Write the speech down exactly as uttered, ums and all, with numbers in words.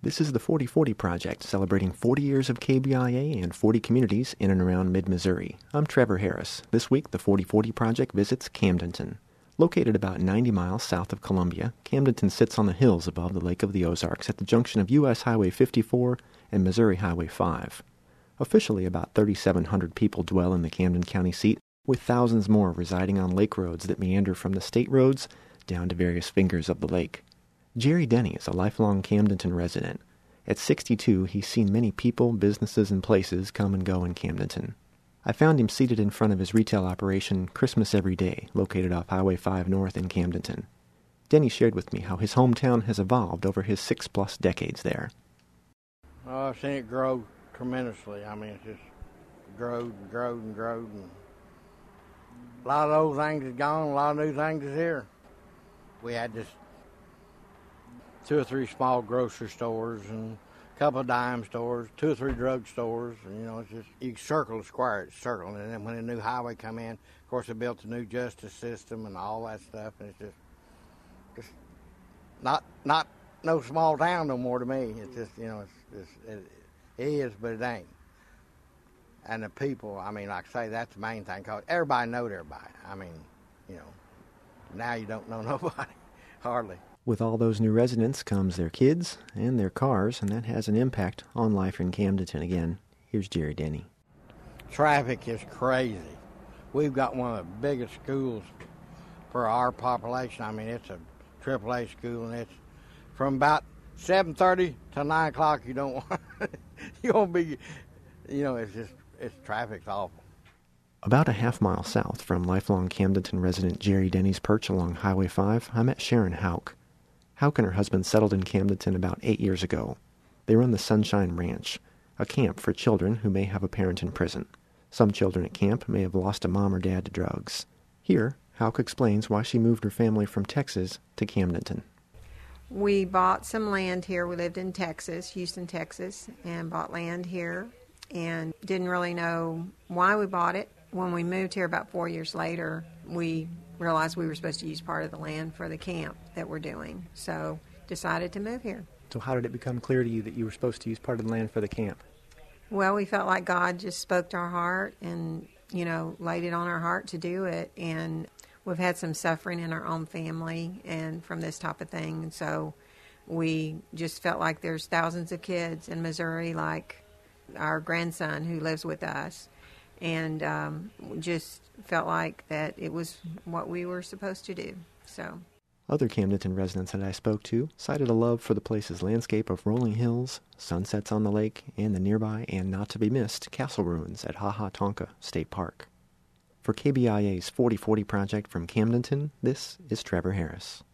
This is the forty forty Project, celebrating forty years of K B I A and forty communities in and around mid-Missouri. I'm Trevor Harris. This week, the forty forty Project visits Camdenton. Located about ninety miles south of Columbia, Camdenton sits on the hills above the Lake of the Ozarks at the junction of U S Highway fifty-four and Missouri Highway five. Officially, about thirty-seven hundred people dwell in the Camden County seat, with thousands more residing on lake roads that meander from the state roads down to various fingers of the lake. Jerry Denny is a lifelong Camdenton resident. At sixty-two, he's seen many people, businesses, and places come and go in Camdenton. I found him seated in front of his retail operation, Christmas Every Day, located off Highway five North in Camdenton. Denny shared with me how his hometown has evolved over his six-plus decades there. Oh, I've seen it grow tremendously. I mean, it's just growed and growed and growed. And a lot of old things is gone, a lot of new things is here. We had just two or three small grocery stores and a couple of dime stores, two or three drug stores, and you know, it's just, you circle the square, it's circling. And then when the new highway come in, of course, they built a new justice system and all that stuff, and it's just, just not, not no small town no more to me. It's just, you know, it's, it's it, it is, but it ain't. And the people, I mean, like I say, that's the main thing, because everybody knowed everybody. I mean, you know, now you don't know nobody, hardly. With all those new residents comes their kids and their cars, and that has an impact on life in Camdenton. Again, here's Jerry Denny. Traffic is crazy. We've got one of the biggest schools for our population. I mean, it's a triple A school, and it's from about seven thirty to nine o'clock. You don't want, you won't be, you know, it's just, it's traffic's awful. About a half mile south from lifelong Camdenton resident Jerry Denny's perch along Highway five, I met Sharon Hauk. Hauk and her husband settled in Camdenton about eight years ago. They run the Sunshine Ranch, a camp for children who may have a parent in prison. Some children at camp may have lost a mom or dad to drugs. Here, Hauk explains why she moved her family from Texas to Camdenton. We bought some land here. We lived in Texas, Houston, Texas, and bought land here and didn't really know why we bought it. When we moved here about four years later, we realized we were supposed to use part of the land for the camp that we're doing, so decided to move here. So how did it become clear to you that you were supposed to use part of the land for the camp? Well, we felt like God just spoke to our heart and, you know, laid it on our heart to do it, and we've had some suffering in our own family and from this type of thing, and so we just felt like there's thousands of kids in Missouri, like our grandson who lives with us, and um, just felt like that it was what we were supposed to do. So, other Camdenton residents that I spoke to cited a love for the place's landscape of rolling hills, sunsets on the lake, and the nearby and not to be missed castle ruins at Ha Ha Tonka State Park. For K B I A's forty forty Project from Camdenton, this is Trevor Harris.